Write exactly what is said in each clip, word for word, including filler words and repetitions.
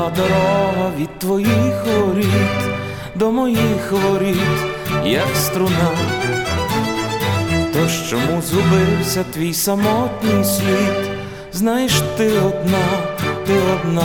Довга дорога від твоїх воріт до моїх воріт, як струна. Тож чому згубився твій самотній слід? Знаєш, ти одна, ти одна.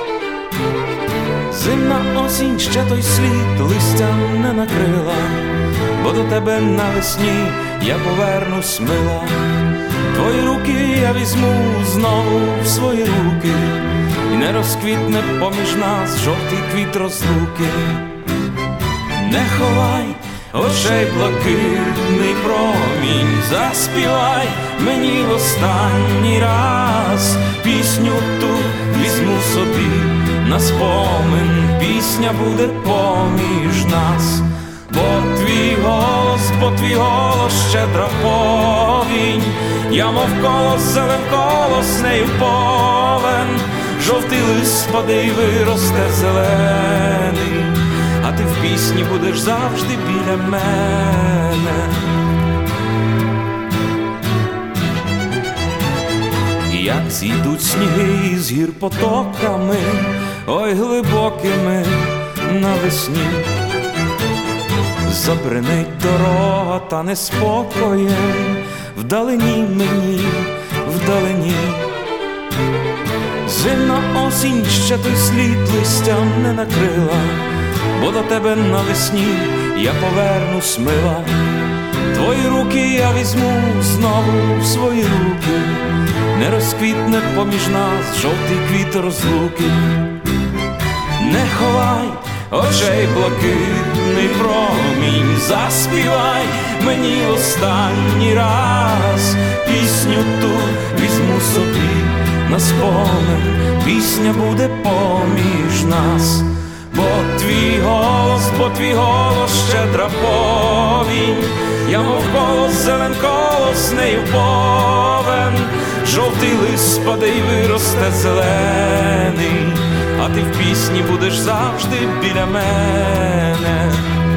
Зимна осінь ще той слід листям не накрила, бо до тебе навесні я повернусь мила. Твої руки я візьму знову в свої руки, і не розквітне поміж нас жовтий квіт розлуки. Не ховай очей блакитний промінь, заспівай мені в останній раз. Пісню ту візьму собі на спомин, пісня буде поміж нас. Бо твій голос, бо твій голос щедра повінь, я мов колос, зелен колос, нею повен. Жовтий лист спаде й виросте зелений, а ти в пісні будеш завжди біля мене. Як зійдуть сніги із гір потоками, ой глибокими навесні, забринить дорога та неспокоєм, вдалині мені, вдалині. Зимна осінь ще той слід листям не накрила, бо до тебе навесні я повернусь мила. Твої руки я візьму знову в свої руки, не розквітне поміж нас жовтий квіт розлуки. Не ховай очей блакитний промінь, заспівай мені в останній раз. Пісню ту візьму собі на спомин, пісня буде поміж нас. Бо твій голос, бо твій голос щедра повінь, я мов колос, зелен колос, нею повен. Жовтий лист спаде й виросте зелений, а ти в пісні будеш завжди біля мене.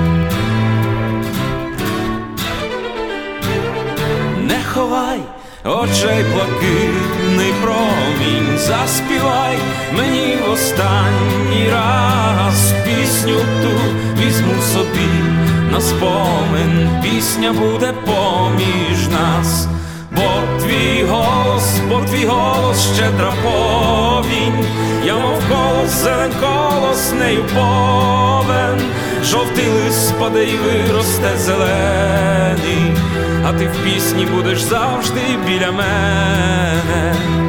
Не ховай очей блакитний промінь, заспівай мені в останній раз. Пісню ту візьму собі на спомин, пісня буде поміж нас. Бо твій голос, бо твій голос щедра повінь, я мов колос, зелен колос, нею повен. Жовтий лист спаде й виросте зелений, а ти в пісні будеш завжди біля мене.